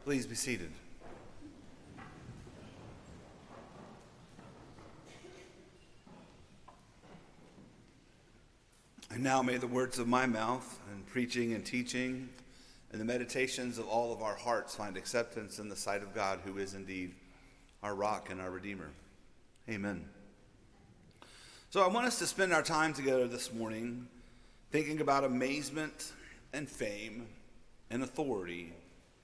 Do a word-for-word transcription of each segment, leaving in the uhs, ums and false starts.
Please be seated. And now may the words of my mouth and preaching and teaching and the meditations of all of our hearts find acceptance in the sight of God, who is indeed our rock and our Redeemer. Amen. So I want us to spend our time together this morning thinking about amazement and fame and authority.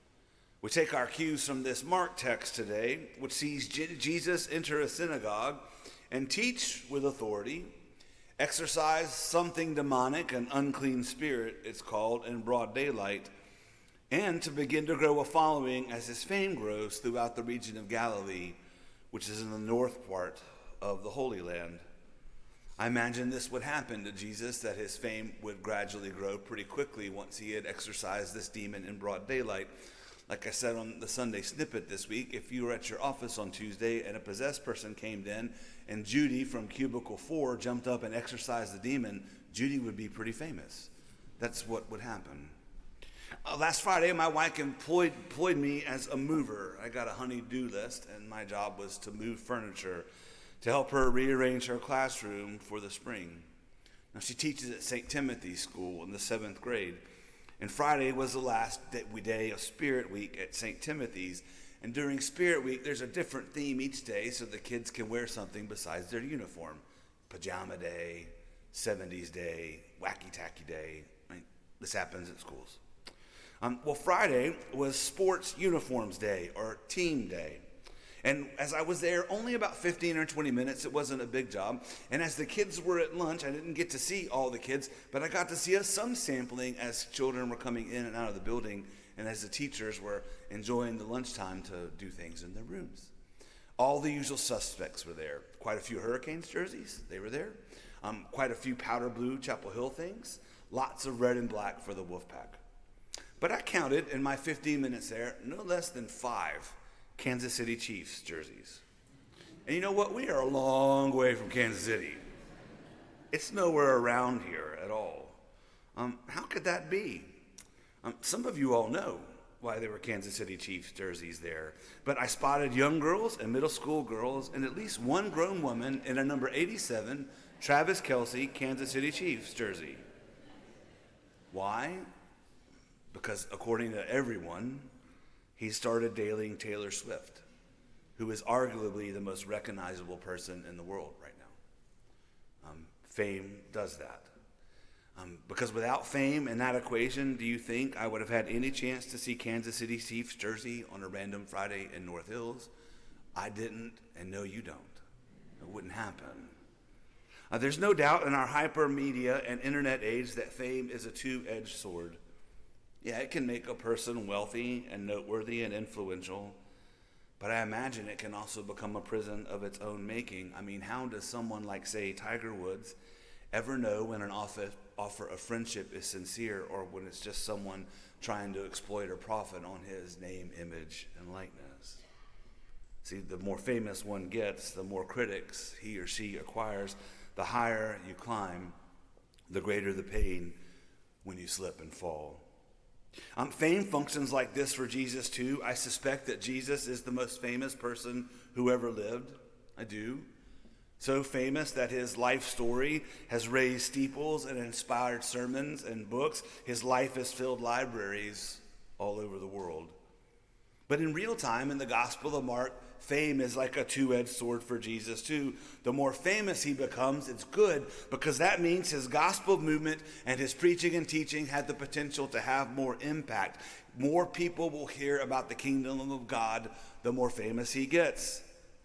We take our cues from this Mark text today, which sees Jesus enter a synagogue and teach with authority, exorcise something demonic, an unclean spirit, it's called, in broad daylight, and to begin to grow a following as his fame grows throughout the region of Galilee, which is in the north part of the Holy Land. I imagine this would happen to Jesus, that his fame would gradually grow pretty quickly once he had exorcised this demon in broad daylight. Like I said on the Sunday snippet this week, if you were at your office on Tuesday and a possessed person came in and Judy from cubicle four jumped up and exorcised the demon, Judy would be pretty famous. That's what would happen. Uh, last Friday, my wife employed, employed me as a mover. I got a honey-do list, and my job was to move furniture to help her rearrange her classroom for the spring. Now, she teaches at Saint Timothy's School in the seventh grade. And Friday was the last day of Spirit Week at Saint Timothy's. And during Spirit Week, there's a different theme each day so the kids can wear something besides their uniform. Pajama Day, seventies Day, Wacky Tacky Day. I mean, this happens at schools. Um, well, Friday was Sports Uniforms Day, or Team Day. And as I was there only about fifteen or twenty minutes, it wasn't a big job. And as the kids were at lunch, I didn't get to see all the kids, but I got to see some sampling as children were coming in and out of the building and as the teachers were enjoying the lunchtime to do things in their rooms. All the usual suspects were there. Quite a few Hurricanes jerseys, they were there. Um, quite a few powder blue Chapel Hill things. Lots of red and black for the Wolfpack. But I counted in my fifteen minutes there, no less than five Kansas City Chiefs jerseys. And you know what? We are a long way from Kansas City. It's nowhere around here at all. Um, how could that be? Um, some of you all know why there were Kansas City Chiefs jerseys there. But I spotted young girls and middle school girls and at least one grown woman in a number eighty-seven Travis Kelce Kansas City Chiefs jersey. Why? Because according to everyone, he started dating Taylor Swift, who is arguably the most recognizable person in the world right now. Um, fame does that. Um, because without fame in that equation, do you think I would have had any chance to see Kansas City Chiefs jersey on a random Friday in North Hills? I didn't, and no, you don't. It wouldn't happen. Uh, there's no doubt in our hyper media and internet age that fame is a two-edged sword. Yeah, it can make a person wealthy and noteworthy and influential, but I imagine it can also become a prison of its own making. I mean, how does someone like, say, Tiger Woods ever know when an offer, offer of friendship is sincere or when it's just someone trying to exploit or profit on his name, image, and likeness? See, the more famous one gets, the more critics he or she acquires. The higher you climb, the greater the pain when you slip and fall. Um, fame functions like this for Jesus too. I suspect that Jesus is the most famous person who ever lived. I do. So famous that his life story has raised steeples and inspired sermons and books. His life has filled libraries all over the world. But in real time, in the Gospel of Mark, fame is like a two-edged sword for Jesus too. The more famous he becomes, it's good, because that means his gospel movement and his preaching and teaching had the potential to have more impact. More people will hear about the kingdom of God the more famous he gets.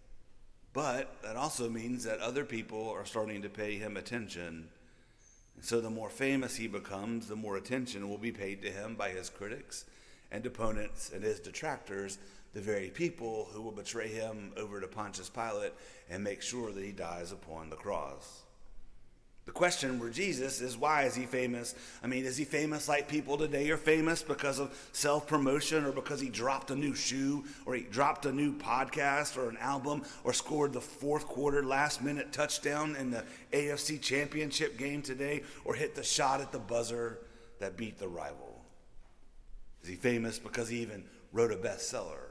But that also means that other people are starting to pay him attention. And so the more famous he becomes, the more attention will be paid to him by his critics and opponents and his detractors, the very people who will betray him over to Pontius Pilate and make sure that he dies upon the cross. The question for Jesus is, why is he famous? I mean, is he famous like people today are famous because of self-promotion, or because he dropped a new shoe, or he dropped a new podcast or an album, or scored the fourth quarter last-minute touchdown in the A F C Championship game today, or hit the shot at the buzzer that beat the rival? Is he famous because he even wrote a bestseller.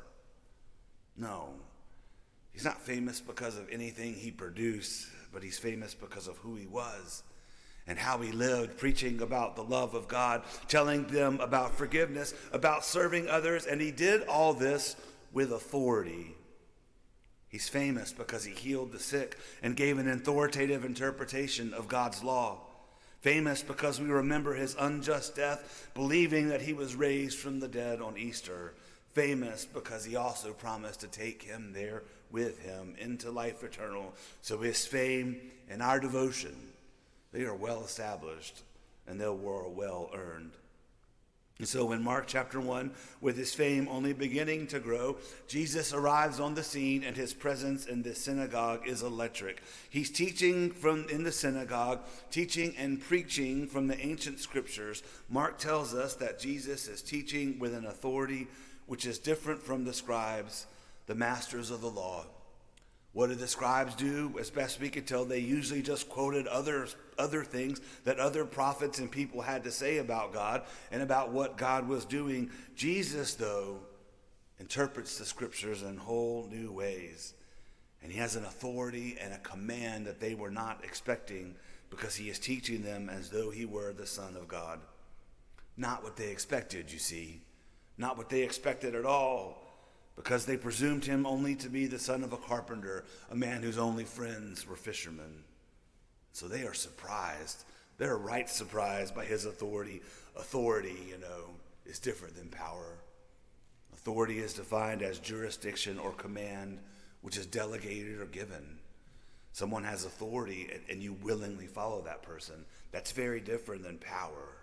No, he's not famous because of anything he produced, but he's famous because of who he was and how he lived, preaching about the love of God, telling them about forgiveness, about serving others, and he did all this with authority. He's famous because he healed the sick and gave an authoritative interpretation of God's law. Famous because we remember his unjust death, believing that he was raised from the dead on Easter. Famous because he also promised to take him there with him into life eternal. So his fame and our devotion, they are well established and they were well earned. And so in Mark chapter one, with his fame only beginning to grow, Jesus arrives on the scene, and his presence in the synagogue is electric. He's teaching from in the synagogue, teaching and preaching from the ancient scriptures. Mark tells us that Jesus is teaching with an authority which is different from the scribes, the masters of the law. What did the scribes do? As best we could tell, they usually just quoted other, other things that other prophets and people had to say about God and about what God was doing. Jesus, though, interprets the scriptures in whole new ways. And he has an authority and a command that they were not expecting, because he is teaching them as though he were the Son of God. Not what they expected, you see. Not what they expected at all. Because they presumed him only to be the son of a carpenter, a man whose only friends were fishermen. So they are surprised. They're right surprised by his authority. Authority, you know, is different than power. Authority is defined as jurisdiction or command, which is delegated or given. Someone has authority and you willingly follow that person. That's very different than power.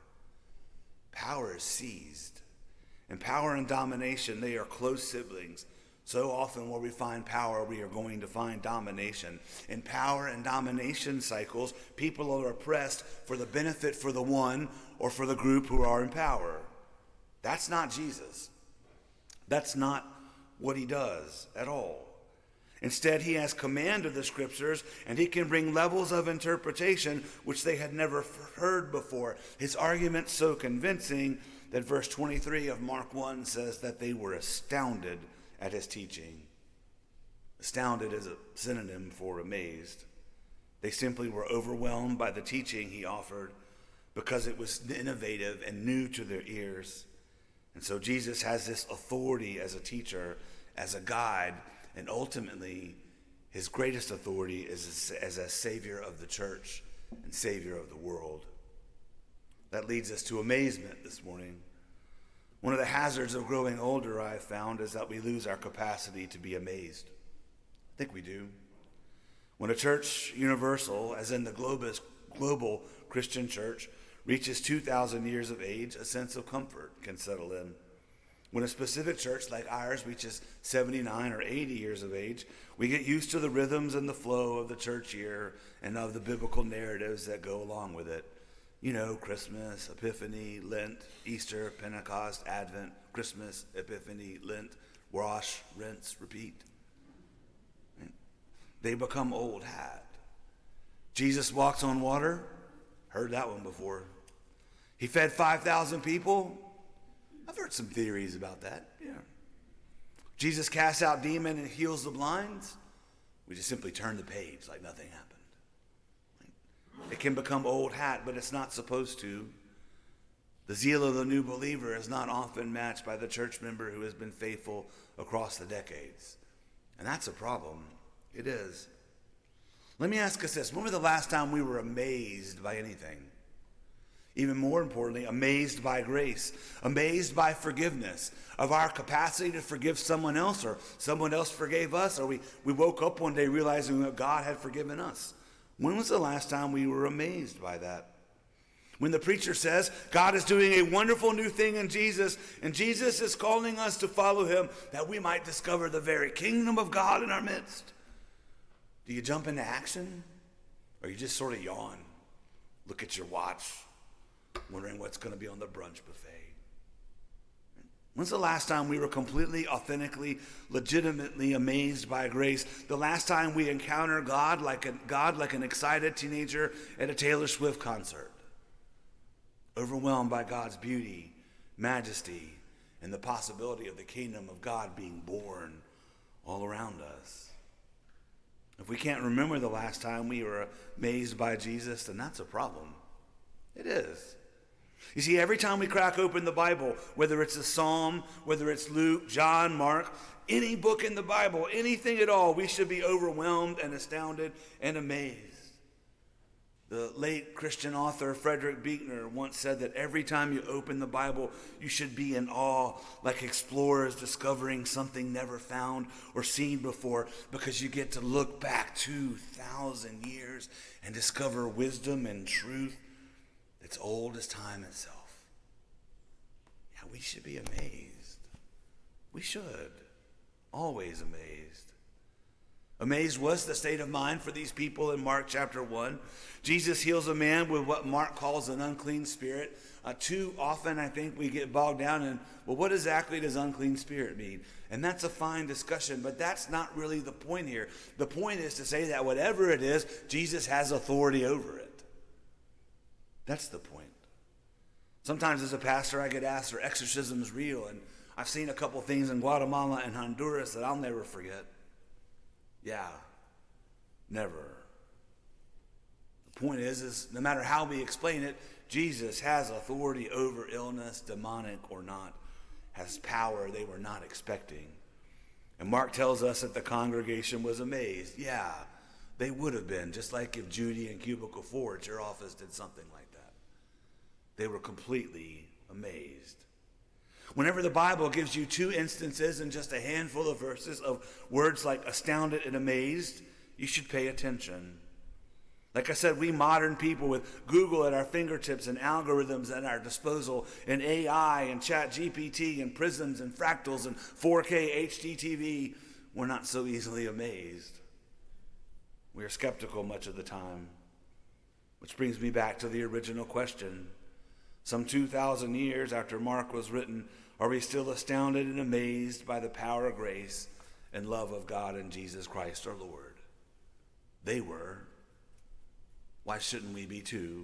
Power is seized. And power and domination, they are close siblings. So often where we find power, we are going to find domination. In power and domination cycles, people are oppressed for the benefit for the one or for the group who are in power. That's not Jesus. That's not what he does at all. Instead, he has command of the scriptures, and he can bring levels of interpretation which they had never heard before. His argument's so convincing that verse twenty-three of Mark one says that they were astounded at his teaching. Astounded is a synonym for amazed. They simply were overwhelmed by the teaching he offered because it was innovative and new to their ears. And so Jesus has this authority as a teacher, as a guide, and ultimately his greatest authority is as a savior of the church and savior of the world. That leads us to amazement this morning. One of the hazards of growing older, I have found, is that we lose our capacity to be amazed. I think we do. When a church universal, as in the globus, global Christian church, reaches two thousand years of age, a sense of comfort can settle in. When a specific church like ours reaches seventy-nine or eighty years of age, we get used to the rhythms and the flow of the church year and of the biblical narratives that go along with it. You know, Christmas, Epiphany, Lent, Easter, Pentecost, Advent, Christmas, Epiphany, Lent, wash, rinse, repeat. They become old hat. Jesus walks on water. Heard that one before. He fed five thousand people. I've heard some theories about that. Yeah. Jesus casts out demons and heals the blind. We just simply turn the page like nothing happened. It can become old hat, but it's not supposed to. The zeal of the new believer is not often matched by the church member who has been faithful across the decades. And that's a problem. It is. Let me ask us this. When was the last time we were amazed by anything? Even more importantly, amazed by grace, amazed by forgiveness, of our capacity to forgive someone else, or someone else forgave us, or we, we woke up one day realizing that God had forgiven us. When was the last time we were amazed by that? When the preacher says God is doing a wonderful new thing in Jesus, and Jesus is calling us to follow him that we might discover the very kingdom of God in our midst. Do you jump into action? Or you just sort of yawn, look at your watch, wondering what's going to be on the brunch buffet? When's the last time we were completely, authentically, legitimately amazed by grace? The last time we encountered God like a, God like an excited teenager at a Taylor Swift concert, overwhelmed by God's beauty, majesty, and the possibility of the kingdom of God being born all around us. If we can't remember the last time we were amazed by Jesus, then that's a problem. It is. You see, every time we crack open the Bible, whether it's a Psalm, whether it's Luke, John, Mark, any book in the Bible, anything at all, we should be overwhelmed and astounded and amazed. The late Christian author Frederick Buechner once said that every time you open the Bible, you should be in awe, like explorers discovering something never found or seen before, because you get to look back two thousand years and discover wisdom and truth that's old as time itself. Yeah, we should be amazed. We should. Always amazed. Amazed was the state of mind for these people in Mark chapter one. Jesus heals a man with what Mark calls an unclean spirit. Uh, too often, I think, we get bogged down in, well, what exactly does unclean spirit mean? And that's a fine discussion, but that's not really the point here. The point is to say that whatever it is, Jesus has authority over it. That's the point. Sometimes as a pastor, I get asked, are exorcisms real? And I've seen a couple things in Guatemala and Honduras that I'll never forget. Yeah, never. The point is, is no matter how we explain it, Jesus has authority over illness, demonic or not, has power they were not expecting. And Mark tells us that the congregation was amazed. Yeah, they would have been, just like if Judy and Cubicle four at your office did something like that. They were completely amazed. Whenever the Bible gives you two instances in just a handful of verses of words like astounded and amazed, you should pay attention. Like I said, we modern people with Google at our fingertips and algorithms at our disposal and A I and Chat G P T and prisms and fractals and four K H D T V, we're not so easily amazed. We are skeptical much of the time. Which brings me back to the original question. Some two thousand years after Mark was written, are we still astounded and amazed by the power, grace, and love of God in Jesus Christ our Lord? They were. Why shouldn't we be too?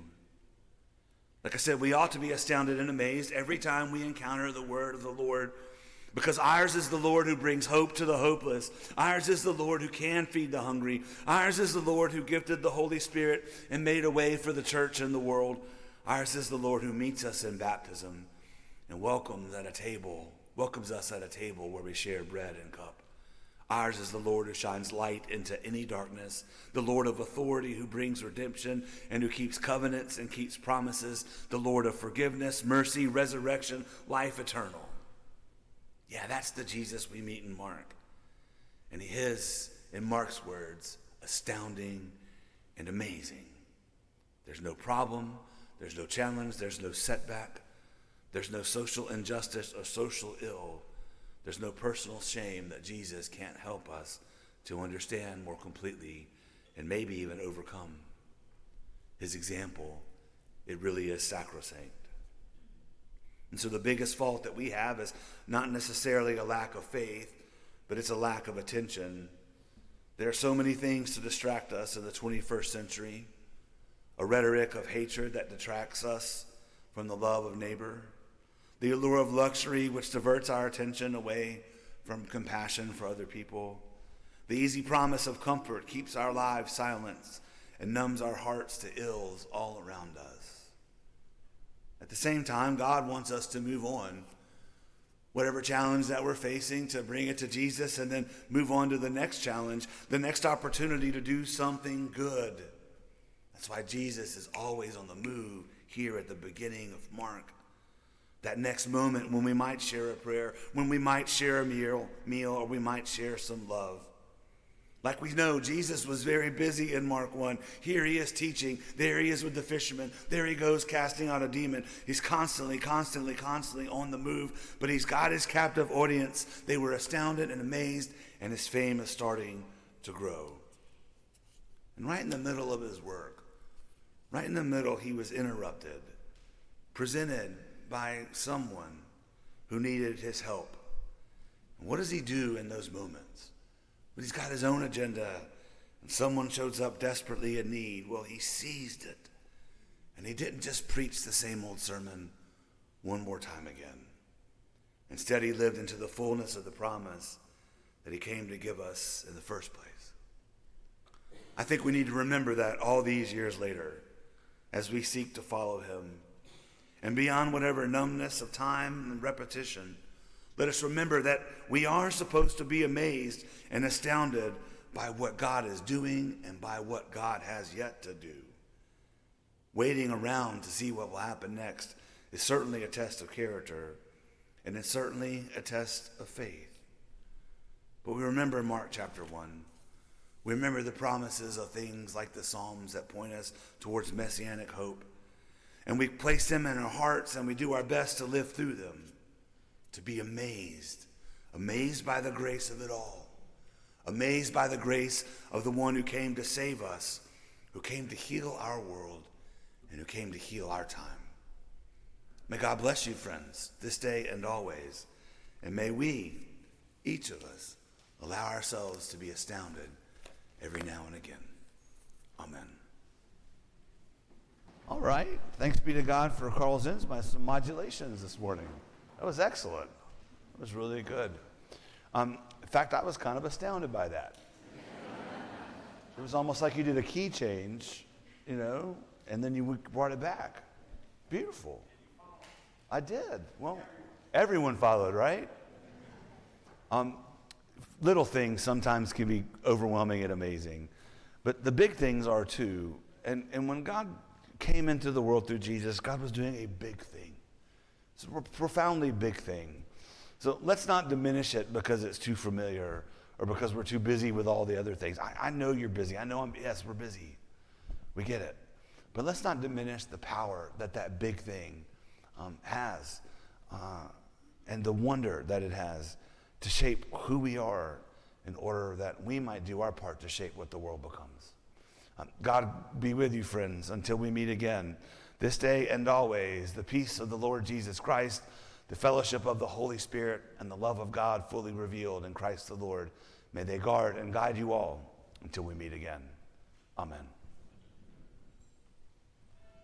Like I said, we ought to be astounded and amazed every time we encounter the word of the Lord, because ours is the Lord who brings hope to the hopeless. Ours is the Lord who can feed the hungry. Ours is the Lord who gifted the Holy Spirit and made a way for the church and the world. Ours is the Lord who meets us in baptism and welcomes at a table, welcomes us at a table where we share bread and cup. Ours is the Lord who shines light into any darkness, the Lord of authority who brings redemption and who keeps covenants and keeps promises, the Lord of forgiveness, mercy, resurrection, life eternal. Yeah, that's the Jesus we meet in Mark. And he is, in Mark's words, astounding and amazing. There's no problem. There's no challenge, there's no setback, there's no social injustice or social ill, there's no personal shame that Jesus can't help us to understand more completely and maybe even overcome. His example, it really is sacrosanct. And so the biggest fault that we have is not necessarily a lack of faith, but it's a lack of attention. There are so many things to distract us in the twenty-first century. A rhetoric of hatred that detracts us from the love of neighbor. The allure of luxury which diverts our attention away from compassion for other people. The easy promise of comfort keeps our lives silent and numbs our hearts to ills all around us. At the same time, God wants us to move on. Whatever challenge that we're facing, to bring it to Jesus and then move on to the next challenge, the next opportunity to do something good. That's why Jesus is always on the move here at the beginning of Mark. That next moment when we might share a prayer, when we might share a meal, meal, or we might share some love. Like we know, Jesus was very busy in Mark one. Here he is teaching. There he is with the fishermen. There he goes casting out a demon. He's constantly, constantly, constantly on the move. But he's got his captive audience. They were astounded and amazed, and his fame is starting to grow. And right in the middle of his work, right in the middle, he was interrupted, presented by someone who needed his help. And what does he do in those moments? But he's got his own agenda, and someone shows up desperately in need. Well, he seized it, and he didn't just preach the same old sermon one more time again. Instead, he lived into the fullness of the promise that he came to give us in the first place. I think we need to remember that all these years later as we seek to follow him. And beyond whatever numbness of time and repetition, let us remember that we are supposed to be amazed and astounded by what God is doing and by what God has yet to do. Waiting around to see what will happen next is certainly a test of character, and it's certainly a test of faith. But we remember Mark chapter one. We remember the promises of things like the Psalms that point us towards messianic hope. And we place them in our hearts and we do our best to live through them, to be amazed, amazed by the grace of it all, amazed by the grace of the one who came to save us, who came to heal our world, and who came to heal our time. May God bless you, friends, this day and always. And may we, each of us, allow ourselves to be astounded every now and again. Amen. All right. Thanks be to God for Carl Zinsmeister's modulations this morning. That was excellent. That was really good. Um, in fact, I was kind of astounded by that. It was almost like you did a key change, you know, and then you brought it back. Beautiful. I did. Well, everyone followed, right? Um, little things sometimes can be overwhelming and amazing, but the big things are too. And, and when God came into the world through Jesus, God was doing a big thing. It's a profoundly big thing. So let's not diminish it because it's too familiar or because we're too busy with all the other things. I, I know you're busy. I know I'm, yes, we're busy. We get it. But let's not diminish the power that that big thing um, has uh, and the wonder that it has to shape who we are in order that we might do our part to shape what the world becomes. Um, God be with you, friends, until we meet again. This day and always, the peace of the Lord Jesus Christ, the fellowship of the Holy Spirit, and the love of God fully revealed in Christ the Lord, may they guard and guide you all until we meet again. Amen.